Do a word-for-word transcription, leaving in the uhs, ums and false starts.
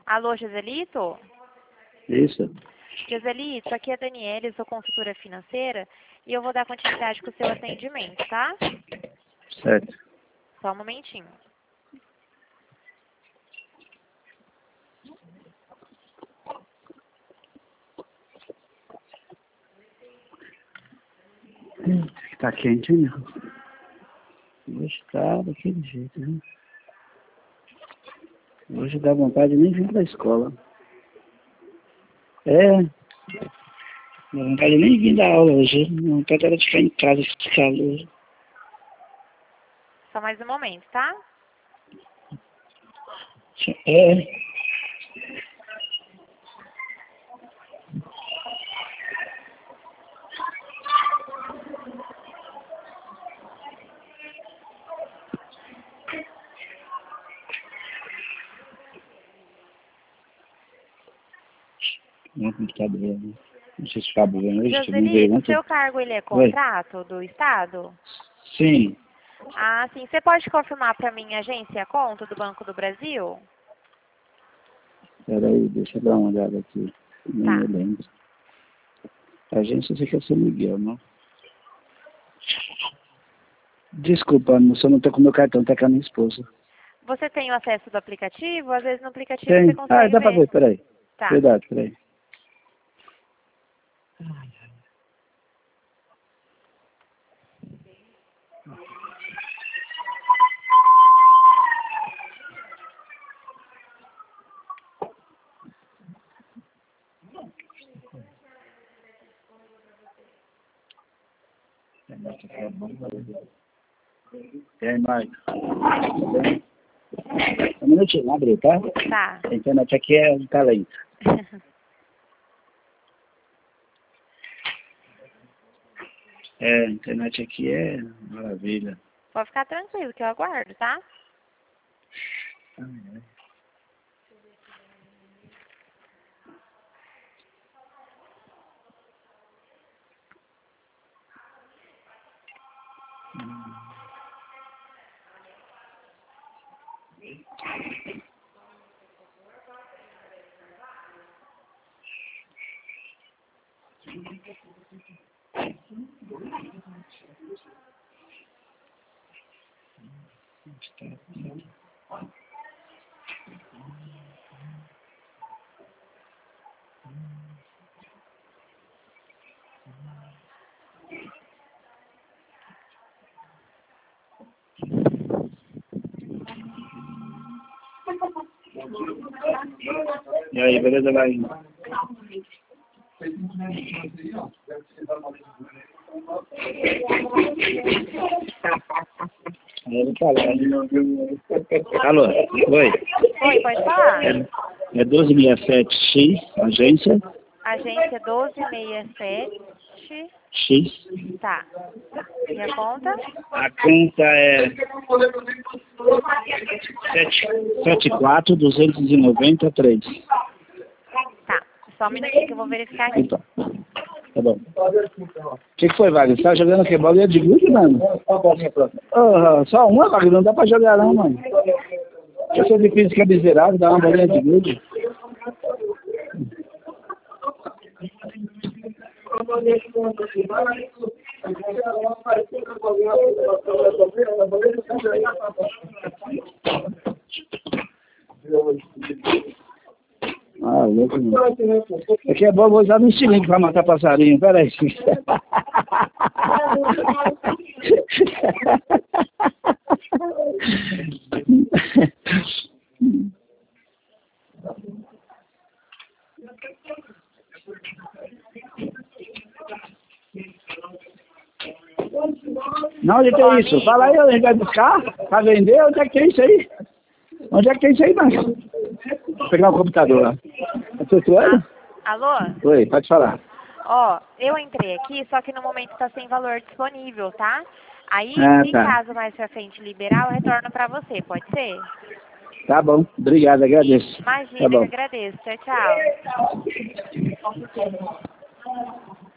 Alô, Joselito? Isso. Joselito, aqui é a Daniela, eu sou consultora financeira e eu vou dar continuidade com o seu atendimento, tá? Certo. Só um momentinho. Tá quente, hein, meu? Hoje tá daquele jeito, né? Hoje dá vontade de nem vir pra escola. É. Dá vontade de nem vir dar aula hoje. Dá vontade era de ficar em casa, esse calor. Só mais um momento, tá? É. Não, computador, né? Não sei se ficava vendo hoje, que não veio Joselito, o ontem. seu cargo ele é Oi. contrato do Estado? Sim. Ah, sim. Você pode confirmar para mim a agência e a conta do Banco do Brasil? Peraí, deixa eu dar uma olhada aqui. Nem Tá. me lembro. A agência fica São Miguel, não? Desculpa, moça, eu não tô com meu cartão, tá com a minha esposa. Você tem o acesso do aplicativo? Às vezes no aplicativo você Tem. Ah, consegue dá pra ver. ver, peraí. Tá. Verdade, peraí. E aí, Marco? Tudo bem? Um minutinho, abre, tá? Tá. A internet aqui é um talento. É, a internet aqui é maravilha. Pode ficar tranquilo que eu aguardo, tá? Ai, ai. Hum. E aí, beleza, vai? Ele fala. Alô? Oi? Oi, pode falar? É, é doze sessenta e sete X, agência? Agência doze sessenta e sete. X. Tá. E a conta? A conta é sete quatro duzentos e noventa e três. Tá. Só um minutinho que eu vou verificar aqui. Então, tá bom. O que, que foi, Wagner? Você tá jogando que bola de gude, mano? Oh, só uma, Wagner? Não dá pra jogar não, mano. Eu sou de física miserável, dá uma bolinha de gude. Ah, louco, mano. Aqui é bom, eu vou usar no estilingue pra matar passarinho. Pera aí. Não, onde é que é isso? Fala aí, a gente vai buscar pra vender. Onde é que é isso aí? Onde é que é isso aí, mano? Vou pegar o computador lá. Tá flutuando? Ah, alô? Oi, pode falar. Ó, eu entrei aqui, só que no momento tá sem valor disponível, tá? Aí, Ah, se tá. caso mais pra frente liberar, eu retorno pra você, pode ser? Tá bom, obrigado, agradeço. Tá Imagina, que bom. agradeço. Tchau, tchau.